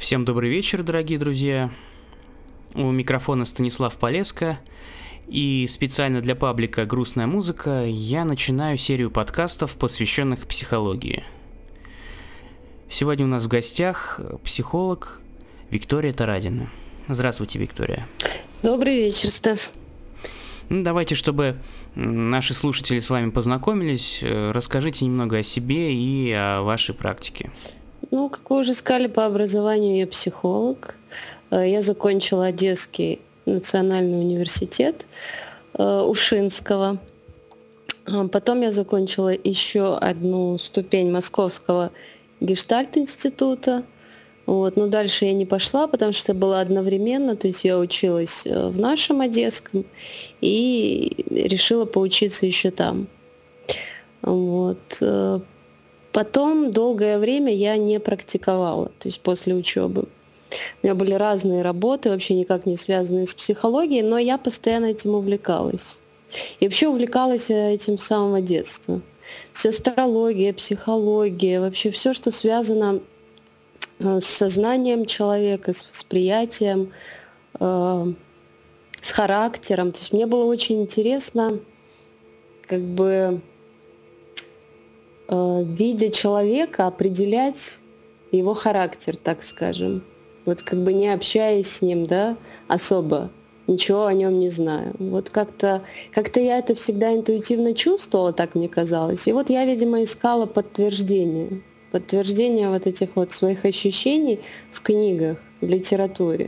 Всем добрый вечер, дорогие друзья. У микрофона Станислав Полеско. И специально для паблика «Грустная музыка» я начинаю серию подкастов, посвященных психологии. Сегодня у нас в гостях психолог Виктория Тарадина. Здравствуйте, Виктория. Добрый вечер, Стас. Давайте, чтобы наши слушатели с вами познакомились, расскажите немного о себе и о вашей практике. Как вы уже сказали, по образованию я психолог. Я закончила Одесский национальный университет Ушинского. Потом я закончила еще одну ступень Московского гештальт-института. Но дальше я не пошла, потому что это было одновременно. То есть я училась в нашем Одесском и решила поучиться еще там. Потом долгое время я не практиковала, то есть после учебы. У меня были разные работы, вообще никак не связанные с психологией, но я постоянно этим увлекалась. И вообще увлекалась этим с самого детства. Вся астрология, психология, вообще все, что связано с сознанием человека, с восприятием, с характером. То есть мне было очень интересно, видя человека, определять его характер, так скажем. Не общаясь с ним, особо, ничего о нем не знаю. Как-то я это всегда интуитивно чувствовала, так мне казалось. И я, видимо, искала подтверждение этих своих ощущений в книгах, в литературе.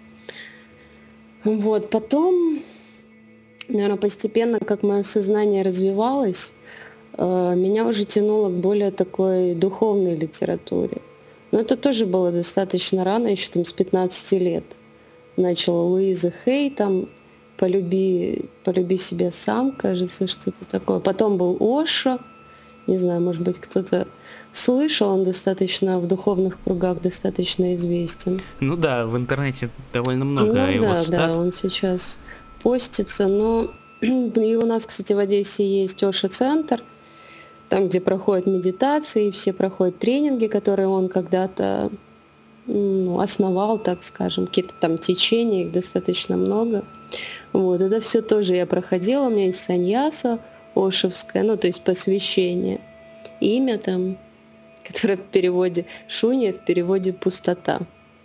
Потом, наверное, постепенно, как мое сознание развивалось, меня уже тянуло к более такой духовной литературе. Но это тоже было достаточно рано, еще с 15 лет. Начала Луиза Хей, «Полюби себя сам», кажется, что-то такое. Потом был Ошо, не знаю, может быть, кто-то слышал, он достаточно в духовных кругах достаточно известен. В интернете довольно много его цитат. Да, он сейчас постится, но и у нас, кстати, в Одессе есть Ошо-центр, там, где проходят медитации, все проходят тренинги, которые он когда-то основал, так скажем, какие-то там течения, их достаточно много. Это все тоже я проходила, у меня есть саньяса ошевское, то есть посвящение. Имя которое в переводе шунья, в переводе пустота.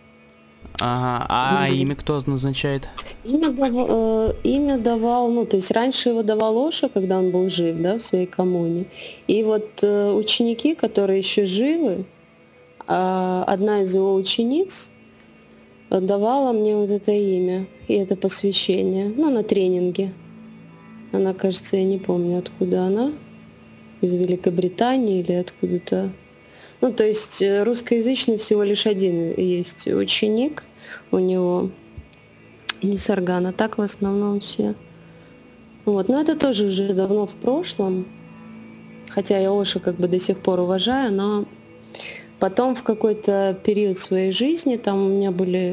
Ага, имя кто назначает? Имя давал, то есть раньше его давал Ошо, когда он был жив, в своей коммуне. И ученики, которые еще живы, одна из его учениц давала мне это имя и это посвящение, на тренинге. Она, кажется, я не помню, откуда она, из Великобритании или откуда-то. То есть русскоязычный всего лишь один есть ученик у него, Нисарган, а так в основном все. Но это тоже уже давно в прошлом, хотя я Ошо до сих пор уважаю, но потом в какой-то период своей жизни у меня были,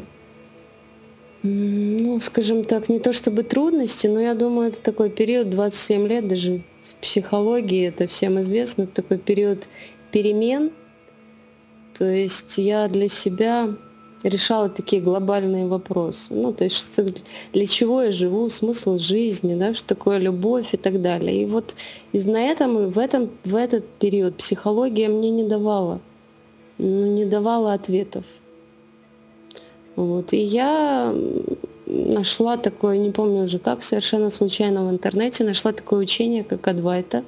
скажем так, не то чтобы трудности, но я думаю, это такой период 27 лет, даже в психологии это всем известно, это такой период перемен. То есть я для себя решала такие глобальные вопросы. То есть для чего я живу, смысл жизни, что такое любовь и так далее. И на этом, в этот период психология мне не давала ответов. И я нашла такое, не помню уже как, совершенно случайно в интернете, нашла такое учение, как Адвайта.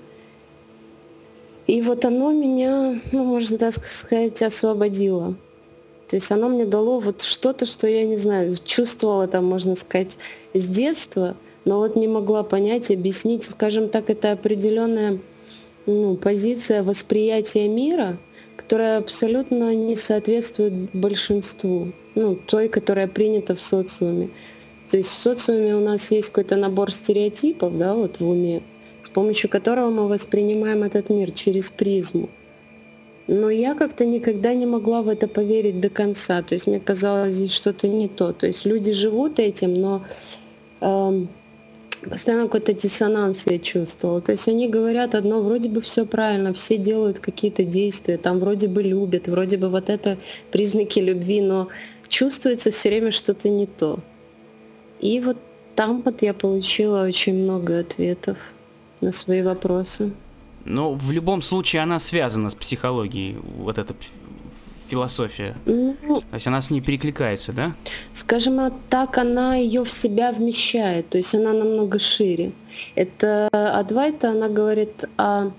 И оно меня, можно так сказать, освободило. То есть оно мне дало что-то, что я не знаю, чувствовала можно сказать, с детства, но не могла понять, объяснить. Скажем так, это определенная позиция восприятия мира, которая абсолютно не соответствует большинству, той, которая принята в социуме. То есть в социуме у нас есть какой-то набор стереотипов, в уме, с помощью которого мы воспринимаем этот мир через призму. Но я как-то никогда не могла в это поверить до конца. То есть мне казалось, здесь что-то не то. То есть люди живут этим, но постоянно какой-то диссонанс я чувствовала. То есть они говорят одно, вроде бы все правильно, все делают какие-то действия, там вроде бы любят, вроде бы вот это признаки любви, но чувствуется все время что-то не то. И вот там вот я получила очень много ответов на свои вопросы. Но в любом случае она связана с психологией, вот эта философия. Ну, То есть она с ней перекликается, да? скажем так, она ее в себя вмещает, то есть она намного шире. Это Адвайта, она говорит о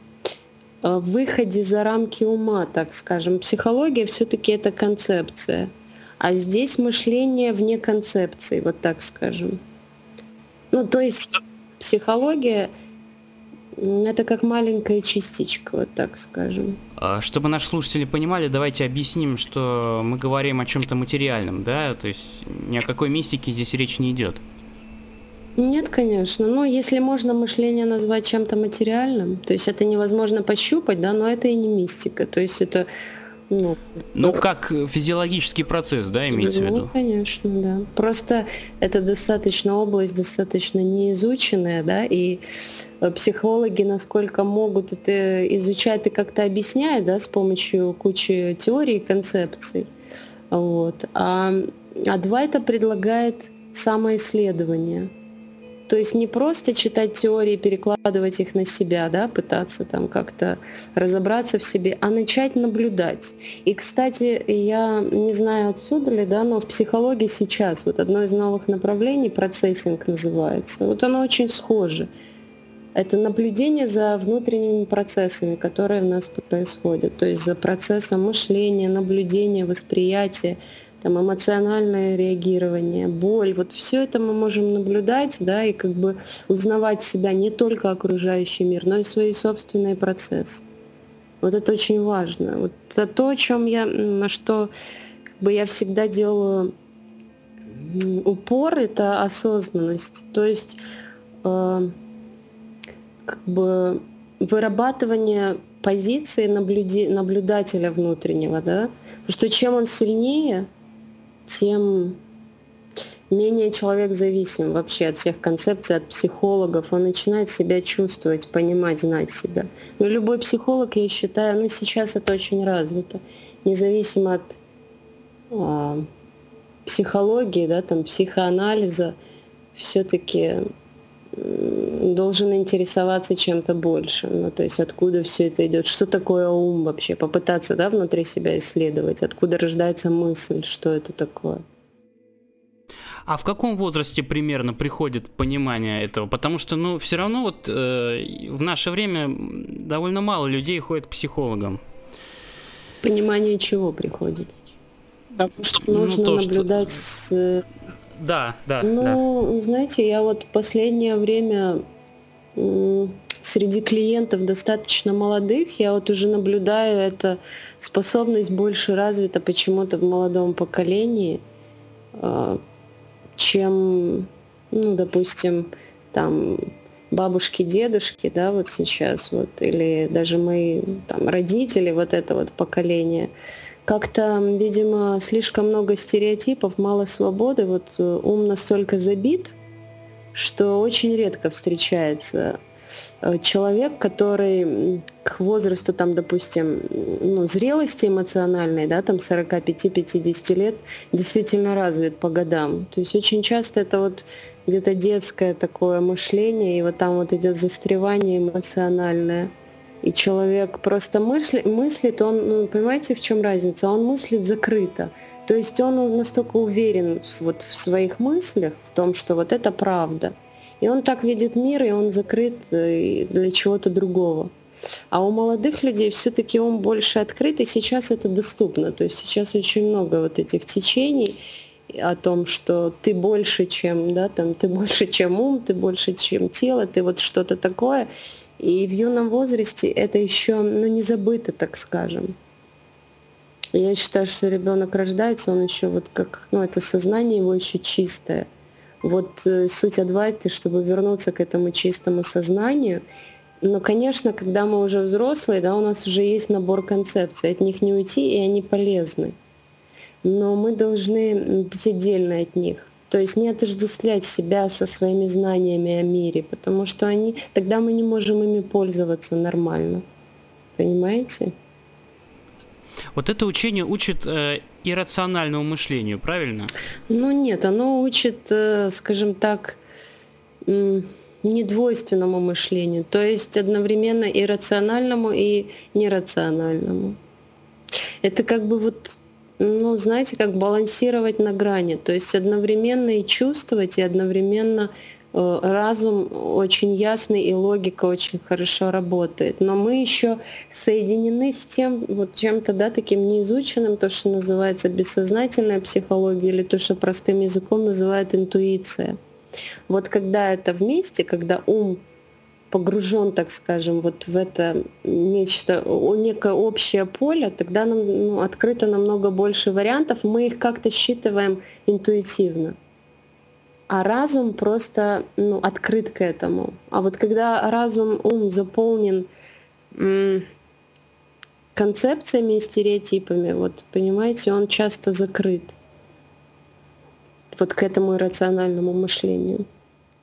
выходе за рамки ума, так скажем. Психология все-таки это концепция, а здесь мышление вне концепции, вот так скажем. Ну, то есть психология это как маленькая частичка, вот так скажем. Чтобы наши слушатели понимали, давайте объясним, что мы говорим о чем-то материальном, да? То есть ни о какой мистике здесь речь не идет. Нет, конечно. Но если можно мышление назвать чем-то материальным, то есть это невозможно пощупать, да, но это и не мистика. То есть это, Ну, как физиологический процесс, да, имеется в виду? конечно, да. Просто это достаточно область, достаточно неизученная, да, и психологи, насколько могут это изучать и как-то объясняют, да, с помощью кучи теорий и концепций. Вот. А Адвайта предлагает самоисследование. То есть не просто читать теории, перекладывать их на себя, да, пытаться там как-то разобраться в себе, а начать наблюдать. И, кстати, я не знаю, отсюда ли, да, но в психологии сейчас вот одно из новых направлений, процессинг называется, вот оно очень схоже. Это наблюдение за внутренними процессами, которые у нас происходят, то есть за процессом мышления, наблюдения, восприятия, там, эмоциональное реагирование, боль. Вот все это мы можем наблюдать, да, и как бы узнавать себя не только окружающий мир, но и свои собственные процессы. Вот это очень важно. Вот это то, о чем я, на что как бы я всегда делаю упор, это осознанность. То есть как бы вырабатывание позиции наблюдателя внутреннего, да, потому что чем он сильнее, тем менее человек зависим вообще от всех концепций, от психологов. Он начинает себя чувствовать, понимать, знать себя. Но любой психолог, я считаю, сейчас это очень развито. Независимо от психологии, да, там, психоанализа, все-таки должен интересоваться чем-то большим. Ну, то есть откуда все это идет, что такое ум вообще, попытаться, да, внутри себя исследовать, откуда рождается мысль, что это такое. А в каком возрасте примерно приходит понимание этого? Потому что, все равно вот в наше время довольно мало людей ходят к психологам. Понимание чего приходит? Потому что нужно наблюдать с... Да. Знаете, я вот последнее время среди клиентов достаточно молодых, я вот уже наблюдаю, эта способность больше развита почему-то в молодом поколении, чем, допустим, там бабушки, дедушки, да, вот сейчас, вот, или даже мои там родители, вот это вот поколение. Как-то, видимо, слишком много стереотипов, мало свободы, вот ум настолько забит, что очень редко встречается человек, который к возрасту, там, допустим, зрелости эмоциональной, да, там 45-50 лет, действительно развит по годам. То есть очень часто это вот где-то детское такое мышление, и вот там вот идет застревание эмоциональное. И человек просто мыслит, он, понимаете, в чем разница? Он мыслит закрыто. То есть он настолько уверен вот в своих мыслях, в том, что вот это правда. И он так видит мир, и он закрыт для чего-то другого. А у молодых людей все-таки ум больше открыт, и сейчас это доступно. То есть сейчас очень много вот этих течений о том, что ты больше, чем, да, там, ты больше, чем ум, ты больше, чем тело, ты вот что-то такое. И в юном возрасте это еще, не забыто, так скажем. Я считаю, что ребенок рождается, он еще вот как, это сознание его еще чистое. Вот суть Адвайты, чтобы вернуться к этому чистому сознанию. Но, конечно, когда мы уже взрослые, да, у нас уже есть набор концепций, от них не уйти, и они полезны. Но мы должны быть отдельно от них. То есть не отождествлять себя со своими знаниями о мире, потому что тогда мы не можем ими пользоваться нормально. Понимаете? Вот это учение учит иррациональному мышлению, правильно? Ну нет, оно учит, скажем так, недвойственному мышлению, то есть одновременно и рациональному, и нерациональному. Это как бы вот, ну, знаете, как балансировать на грани, то есть одновременно и чувствовать, и одновременно разум очень ясный и логика очень хорошо работает. Но мы еще соединены с тем вот чем-то, да, таким неизученным, то, что называется бессознательная психология, или то, что простым языком называют интуиция. Вот когда это вместе, когда ум погружен, так скажем, вот в это нечто, некое общее поле, тогда нам открыто намного больше вариантов, мы их как-то считываем интуитивно. А разум просто открыт к этому. А вот когда ум заполнен концепциями и стереотипами, вот понимаете, он часто закрыт вот к этому иррациональному мышлению.